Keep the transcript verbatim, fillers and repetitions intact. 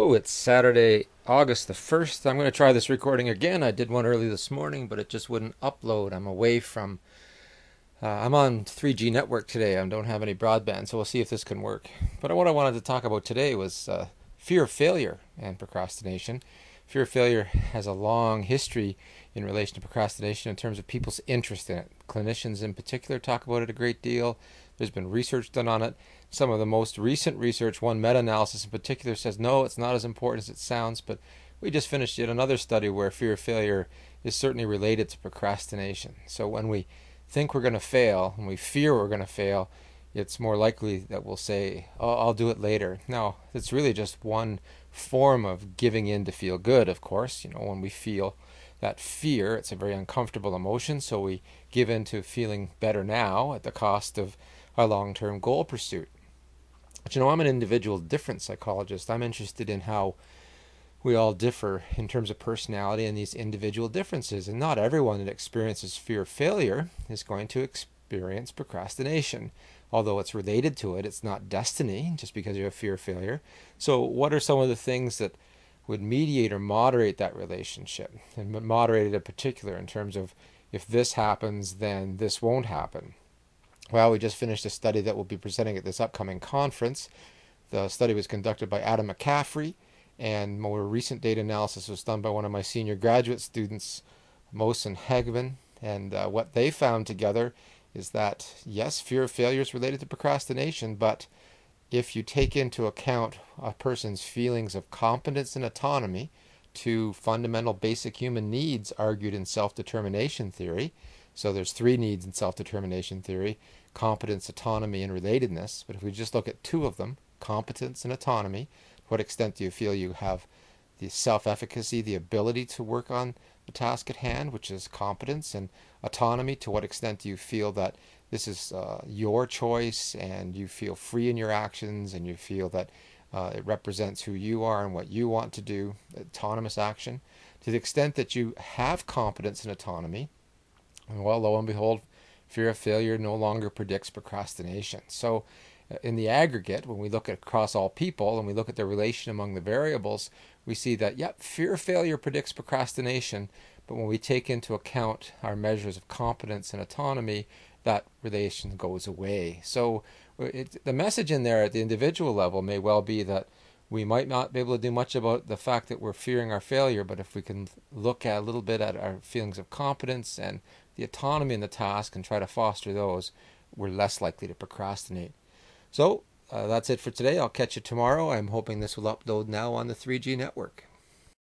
So it's Saturday, August the first. I'm going to try this recording again. I did one early this morning, but it just wouldn't upload. I'm away from, uh, I'm on three G network today. I don't have any broadband, so we'll see if this can work. But what I wanted to talk about today was uh, fear of failure and procrastination. Fear of failure has a long history in relation to procrastination in terms of people's interest in it. Clinicians in particular talk about it a great deal. There's been research done on it. Some of the most recent research, one meta-analysis in particular, says no, it's not as important as it sounds, but we just finished yet another study where fear of failure is certainly related to procrastination. So when we think we're going to fail, when we fear we're going to fail, it's more likely that we'll say, oh, I'll do it later. No, it's really just one form of giving in to feel good, of course. You know, when we feel that fear, it's a very uncomfortable emotion, so we give in to feeling better now at the cost of our long-term goal pursuit. But you know, I'm an individual difference psychologist. I'm interested in how we all differ in terms of personality and these individual differences. And not everyone that experiences fear of failure is going to experience procrastination. Although it's related to it, it's not destiny just because you have fear of failure. So what are some of the things that would mediate or moderate that relationship? And moderate it in particular in terms of if this happens, then this won't happen. Well, we just finished a study that we'll be presenting at this upcoming conference. The study was conducted by Adam McCaffrey, and more recent data analysis was done by one of my senior graduate students, Mohsen Hegman. And uh, what they found together is that, yes, fear of failure is related to procrastination, but if you take into account a person's feelings of competence and autonomy, two fundamental basic human needs argued in self-determination theory. So there's three needs in self-determination theory: competence, autonomy, and relatedness. But if we just look at two of them, competence and autonomy, to what extent do you feel you have the self-efficacy, the ability to work on the task at hand, which is competence, and autonomy, to what extent do you feel that this is uh, your choice and you feel free in your actions and you feel that uh, it represents who you are and what you want to do, autonomous action. To the extent that you have competence and autonomy, well, lo and behold, fear of failure no longer predicts procrastination. So in the aggregate, when we look at across all people and we look at the relation among the variables, we see that, yep, fear of failure predicts procrastination, but when we take into account our measures of competence and autonomy, that relation goes away. So it, the message in there at the individual level may well be that we might not be able to do much about the fact that we're fearing our failure, but if we can look at a little bit at our feelings of competence and the autonomy in the task and try to foster those, we're less likely to procrastinate. So uh, that's it for today. I'll catch you tomorrow. I'm hoping this will upload now on the three G network.